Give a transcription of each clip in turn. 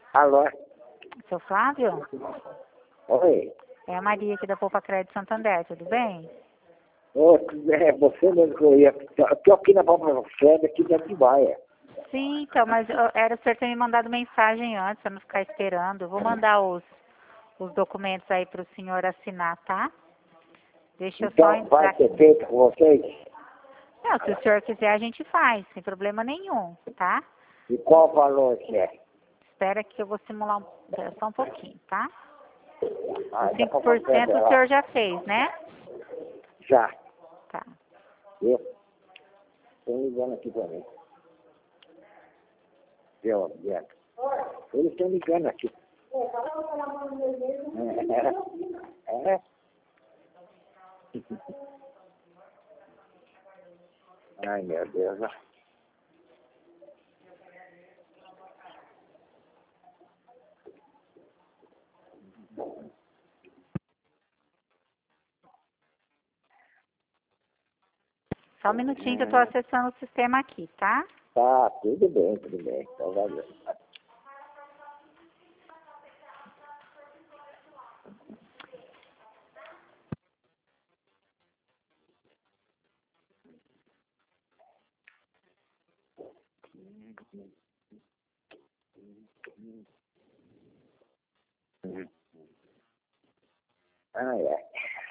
Alô? Seu Flávio? Oi. É a Maria aqui da Poupa Crédito Santander, tudo bem? Ô, é você mesmo que eu ia. Tô aqui na Palma Fred, aqui de Atibaia. Sim, então, mas era o senhor ter me mandado mensagem antes, para não ficar esperando. Eu vou mandar os documentos aí para o senhor assinar, tá? Deixa eu só Então, entrar vai ser aqui. feito com vocês? Não, se o senhor quiser, a gente faz, sem problema nenhum, tá? E qual o valor que é? Espera que eu vou simular só um pouquinho, tá? Ah, Os da Palma 5% o lá. senhor já fez, né? Já. Tá. Eu estou ligando aqui para mim. Viu, Bianca? Eles estão ligando aqui. É. Ai, meu Deus. Só um minutinho que eu tô acessando o sistema aqui, tá? Tá, tudo bem, tudo bem. Tá valendo. Ai, ai.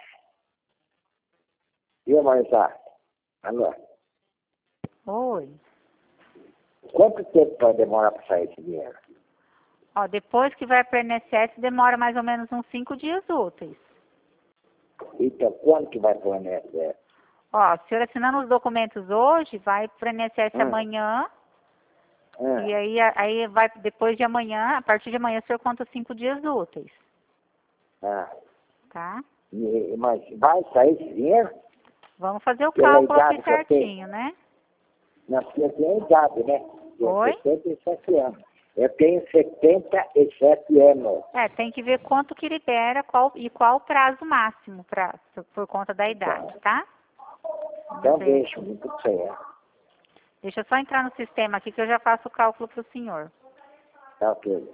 Viu, Marisa? Alô? Oi. Quanto tempo vai demorar para sair esse dinheiro? Ó, depois que vai para o INSS, demora mais ou menos uns 5 dias úteis. Então, quando que vai para o INSS? Ó, o senhor assinando os documentos hoje, vai para o INSS amanhã, e aí vai depois de amanhã, a partir de amanhã o senhor conta 5 dias úteis, Ah, tá? mas vai sair esse dinheiro? Vamos fazer o Pela cálculo idade aqui que eu tenho. certinho, né? Não, porque eu tenho idade, né? Eu Oi? tenho 77 anos. Eu tenho 77 anos. É, tem que ver quanto que libera e qual o prazo máximo por conta da idade, tá? Então Vamos ver deixa, aqui. muito certo. Deixa eu só entrar no sistema aqui que eu já faço o cálculo para o senhor. Tá ok.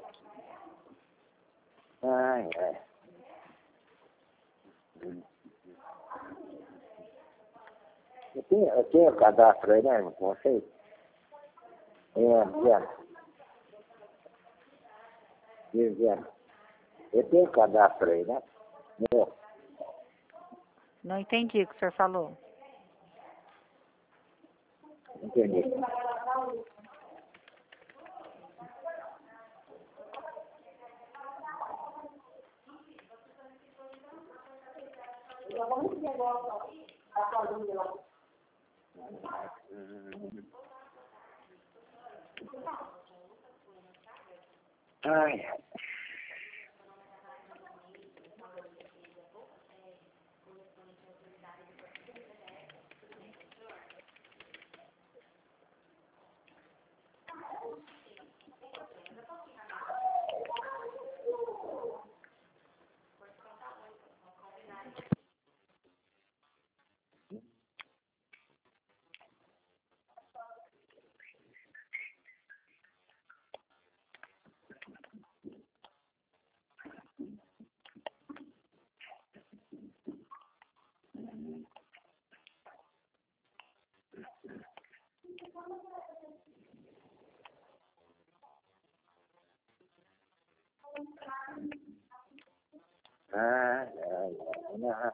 Ai, ai. Eu tenho o cadastro aí, né, com vocês? Dizendo. Eu tenho o cadastro aí, né? Meu, Não entendi o que o senhor falou. entendi. Ai, ai, ai, ai.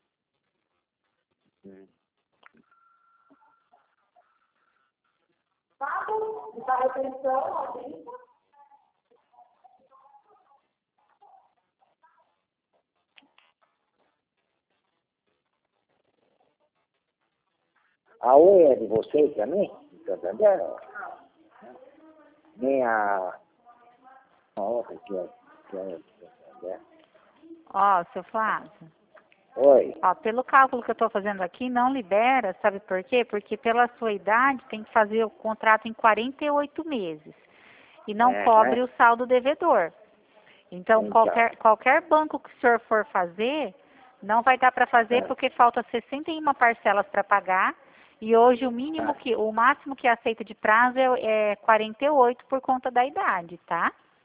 A Oi é de vocês também? Tá entendendo? Nem a outra que é. Ó, seu Flávio. Oi. Ó, pelo cálculo que eu estou fazendo aqui, não libera, sabe por quê? Porque pela sua idade tem que fazer o contrato em 48 meses. E não cobre o saldo devedor. Então, qualquer banco que o senhor for fazer, não vai dar para fazer porque falta 61 parcelas para pagar. E hoje o máximo que aceita de prazo é 48 por conta da idade, tá?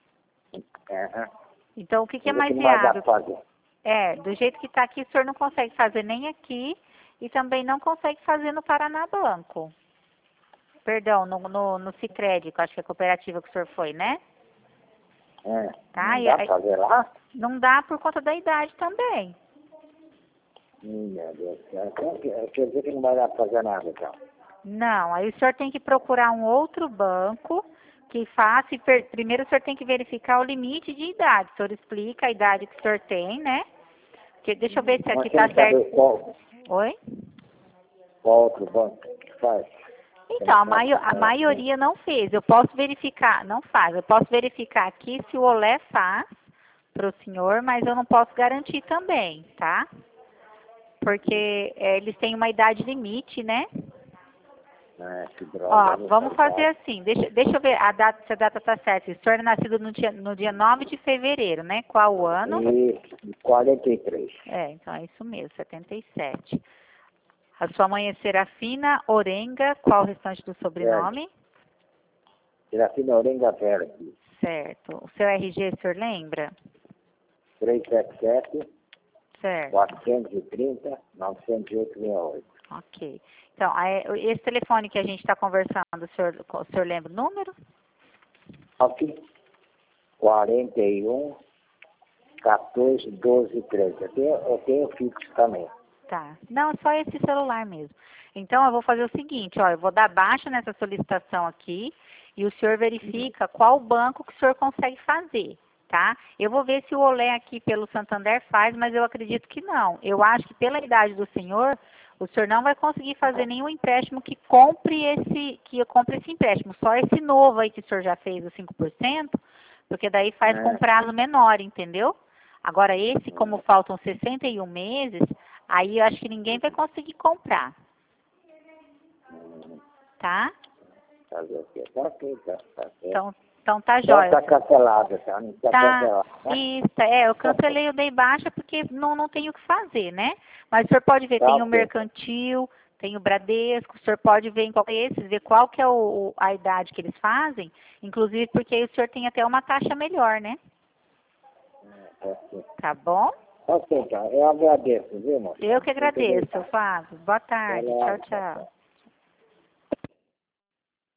Então, o que é Mas mais não vai dar viável? pra fazer. Do jeito que está aqui, o senhor não consegue fazer nem aqui e também não consegue fazer no Paraná Banco. Perdão, no Sicredi, que eu acho que é a cooperativa que o senhor foi, né? Tá? Não dá pra fazer lá? Não dá por conta da idade também. Meu Deus do céu. Quer dizer que não vai dar pra fazer nada, então. Não, aí o senhor tem que procurar um outro banco que faça. Primeiro o senhor tem que verificar o limite de idade. O senhor explica a idade que o senhor tem, né? Deixa eu ver se aqui está certo. Oi? Qual outro banco que faz? Então, a maioria não fez. Eu posso verificar, não faz. Eu posso verificar aqui se o Olé faz para o senhor, mas eu não posso garantir também, tá? Porque eles têm uma idade limite, né? Que droga. Ó, vamos fazer assim. Deixa eu ver se a data está certa. O senhor é nascido no dia 9 de fevereiro, né? Qual o ano? E 43. Então é isso mesmo, 77. A sua mãe é Serafina Orenga, qual o restante do sobrenome? Serafina Orenga Verde. Certo. O seu RG, o senhor lembra? 377. Certo. 430, 908, 68. Ok. Então, esse telefone que a gente está conversando, o senhor lembra o número? 41, 14, 12, 13. Eu tenho fixo também. Tá. Não, só esse celular mesmo. Então, eu vou fazer o seguinte, ó, eu vou dar baixa nessa solicitação aqui e o senhor verifica qual banco que o senhor consegue fazer, tá? Eu vou ver se o Olé aqui pelo Santander faz, mas eu acredito que não. Eu acho que pela idade do senhor, o senhor não vai conseguir fazer nenhum empréstimo que compre esse empréstimo. Só esse novo aí que o senhor já fez, o 5%, porque daí faz com prazo menor, entendeu? Agora, esse, como faltam 61 meses, aí eu acho que ninguém vai conseguir comprar. Tá? Fazer o quê? Tá ok, tá. Então tá jóia. Tá cancelado, tá? Não tá cancelado, né? Isso, eu cancelei, eu dei baixa porque não tenho o que fazer, né? Mas o senhor pode ver, tem o Mercantil, tem o Bradesco, o senhor pode ver em qual desses, ver qual que é a idade que eles fazem, inclusive porque aí o senhor tem até uma taxa melhor, né? Tá bom? Ok, então. Eu agradeço, viu, moço? Eu que agradeço, Flávio. Boa tarde. Tchau, tchau.